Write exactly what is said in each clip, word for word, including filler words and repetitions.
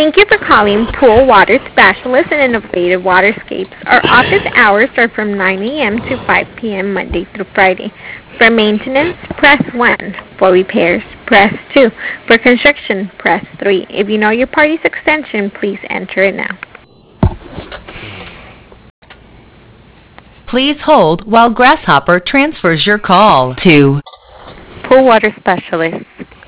Thank you for calling Pool Water Specialist and Innovative Waterscapes. Our office hours are from nine a.m. to five p.m. Monday through Friday. For maintenance, press one. For repairs, press two. For construction, press three. If you know your party's extension, please enter it now. Please hold while Grasshopper transfers your call to Pool Water Specialist.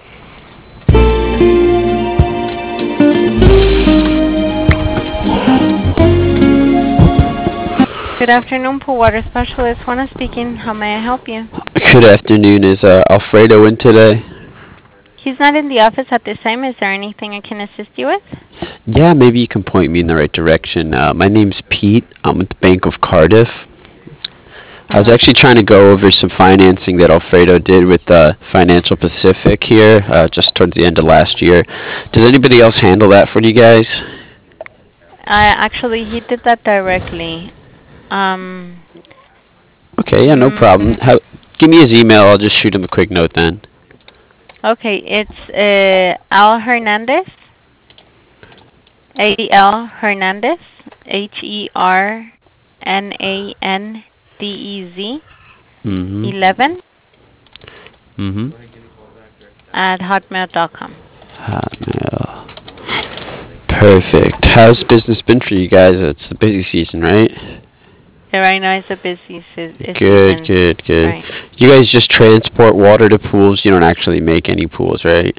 Good afternoon, Pool Water Specialist. Juana speaking. How may I help you? Good afternoon. Is uh, Alfredo in today? He's not in the office at this time. Is there anything I can assist you with? Yeah, maybe you can point me in the right direction. Uh, my name's Pete. I'm with the Bank of Cardiff. I was actually trying to go over some financing that Alfredo did with uh, Financial Pacific here uh, just towards the end of last year. Does anybody else handle that for you guys? Uh, actually, he did that directly. Um, Okay, yeah, no problem. mm, How, give me his email. I'll just shoot him a quick note then. okay, it's uh, Al Hernandez. A L Hernandez. H E R N A N D E Z. Mm-hmm. eleven Mm-hmm. at hotmail dot com. Hotmail. Perfect. How's business been for you guys? It's the busy season, right? Yeah, right now it's a busy se- Good, season. good, good. Right. You guys just transport water to pools. You don't actually make any pools, right?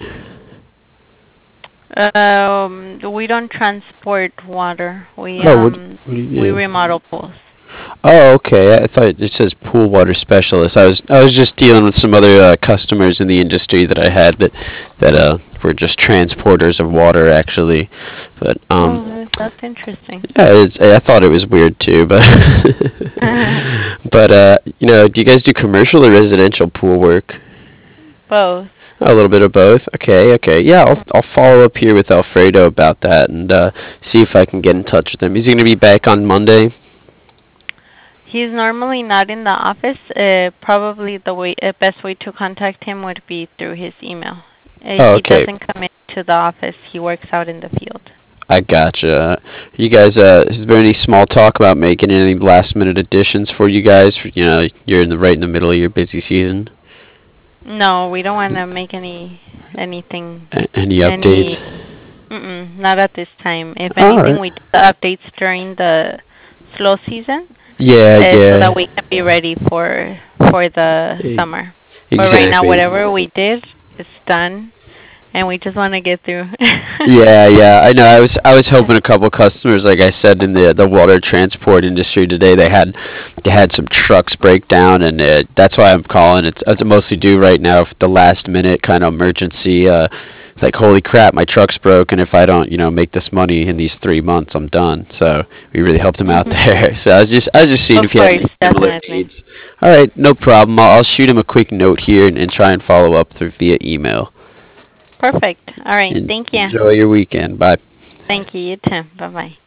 Um, we don't transport water. We Oh, what, um what do you we do? remodel pools. Oh, okay. I thought it says pool water specialist. I was I was just dealing with some other uh, customers in the industry that I had that that uh were just transporters of water actually, but um Oh, that's interesting. yeah, it's, I thought it was weird too, but but uh you know, do you guys do commercial or residential pool work? Both. A little bit of both. Okay, okay. Yeah, I'll I'll follow up here with Alfredo about that and uh, see if I can get in touch with him. Is he gonna be back on Monday? He's normally not in the office. Uh, probably the way uh, best way to contact him would be through his email. Uh, Oh, he okay. doesn't come into the office. He works out in the field. I gotcha. You guys, uh, is there any small talk about making any last minute additions for you guys? For, you know, you're in the right in the middle of your busy season. No, we don't want to make any anything A- any any. updates? Mm-mm, not at this time. If All anything, right. we do the updates during the slow season, Yeah, uh, so that yeah. we can be ready for for the E- summer. But right now, Exactly. whatever we did is done, and we just want to get through. Yeah, yeah, I know. I was I was helping a couple customers, like I said, in the the water transport industry today. They had they had some trucks break down, and uh, that's why I'm calling. It's it's mostly due right now for the last minute kind of emergency. Uh, like holy crap, my truck's broke, and if I don't, you know, make this money in these three months, I'm done. So we really helped him out Mhm. there. So I was just I was just seeing Of if you had course, any similar definitely. needs. All right, no problem. I'll, I'll shoot him a quick note here and, and try and follow up through via email. Perfect. All right. En- Thank you. enjoy your weekend. Bye. Thank you. You too. Bye bye.